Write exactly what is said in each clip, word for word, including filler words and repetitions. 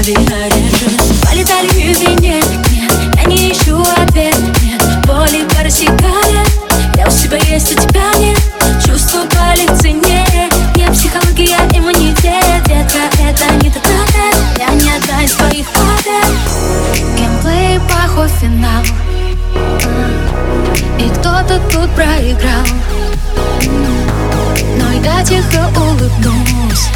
режим. Полетали в вине, нет, я не ищу ответ, нет. Боли рассекает, я у себя есть, у тебя нет. Чувства были в цене, не психология, иммунитет. Детка, это не тот ответ, я не одна из твоих побед. Геймплей, плохой финал, и кто-то тут проиграл, но я тихо улыбнусь.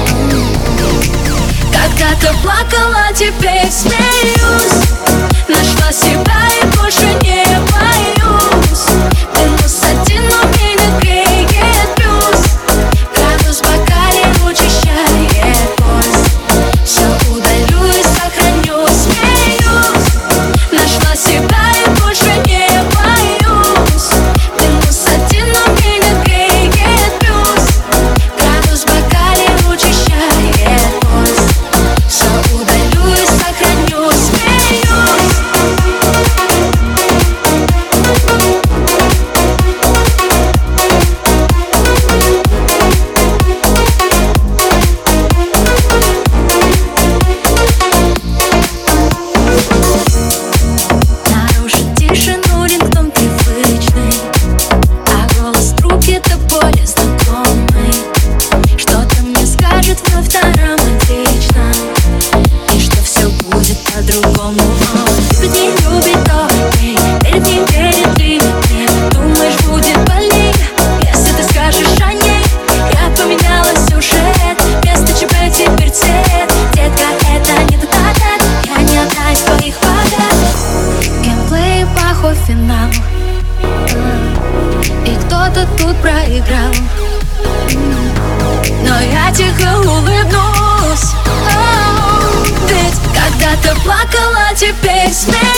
Когда-то плакала, теперь смеюсь. Нашла себя и больше не боюсь. Минус один, но меня греет плюс. Градус в бокале учащает пульс. Все удалю и сохраню, смеюсь. Нашла себя и больше не боюсь. Минус один, но меня греет плюс. Градус в бокале учащает пульс. Все удалю и сохраню, смеюсь. Нарушит тишину рингтон привычный, а голос трубки до боли знакомый. Что-то мне скажет вновь романтично, и что все будет по-другому. Любит, не любит, то окей. Верит, не верит, любит, нет. Думаешь, будет больнее, если ты скажешь о ней. Я поменяла сюжет, вместо ЧП теперь цвет. Детка, это не тот ответ, я не одна из твоих побед. Геймплей, плохой финал, и кто-то тут проиграл, но я тихо улыбнусь. Ведь когда-то плакала, теперь смеюсь.